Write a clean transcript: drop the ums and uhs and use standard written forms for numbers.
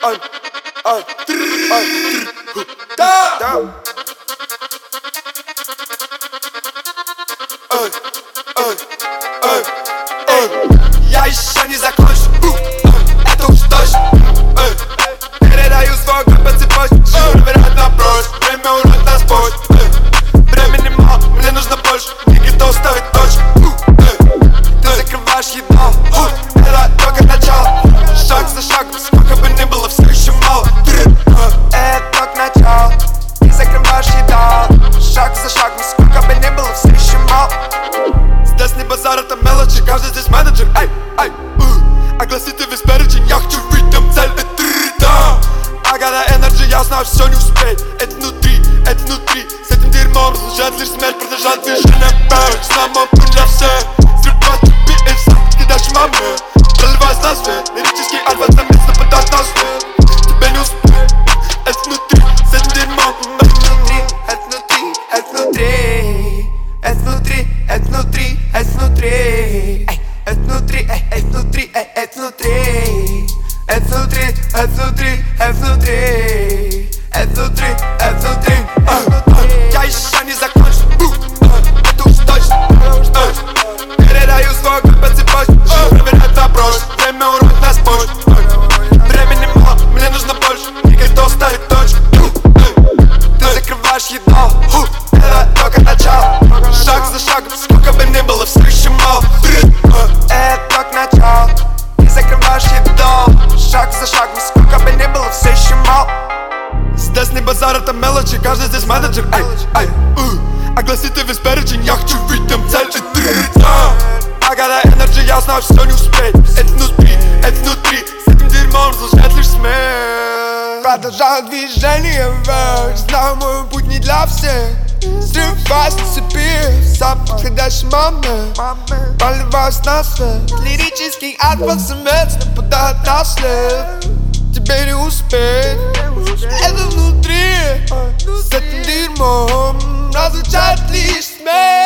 Я еще не закончу, это уж точно. Передаю свой год по цепочке, вероятно брошь. Время урод нас позже. Времени мало, мне нужно больше. Не готов ставить точку. Ты закрываешь едно, это только начало. Шаг за шагом, сколько бы ни было, все еще мало. Это только начало. Ты закрываешь едно, шаг за шагом, сколько бы ни было, все еще мало. Здесь не базар, это мелочи, каждый здесь менеджер. Огласите весь перечень, я хочу видеть цель, это да. I got the energy, я знаю, все не успеть. Это внутри, с этим дерьмом служат лишь смерть, продолжать движение. Знаю мой путь для всех. Срывать тебе и все, кидаешь маме. Проливаясь на свет, лирический альфа стремится нападать на свет. Тебе не успеть, это внутри, с этим дерьмом. Это внутри, это внутри, это внутри, это внутри, это внутри, это внутри, это внутри, это внутри. Это внутри, это внутри, это внутри, это внутри, это внутри. Я еще не закончу, это уж точно. Передаю свой год по цепочке, проверяют на брошь. Время урод нас позже. Времени мало, мне нужно больше. Не готов ставить точку. Ты закрываешь едно, это только начало. Шаг за шагом, сколько бы ни было, все еще мало. Это только начало. Ты закрываешь едно, шаг за шагом, сколько бы ни было, все еще мало. Здесь не базар, это мелочи, каждый здесь менеджер. Огласите весь перечень, я хочу видеть цель, это да. I got the energy, я знаю, все не успеть. Это внутри, с этим дерьмом служат лишь смерть. Продолжаю движение вверх, знаю, мой путь не для всех. Срываюсь с цепи, сам подходящий момент. Проливаюсь на свет, лирический альфа-самец нападает на след. Тебе не успеть, это внутри, с этим дерьмом разлучает лишь смерть.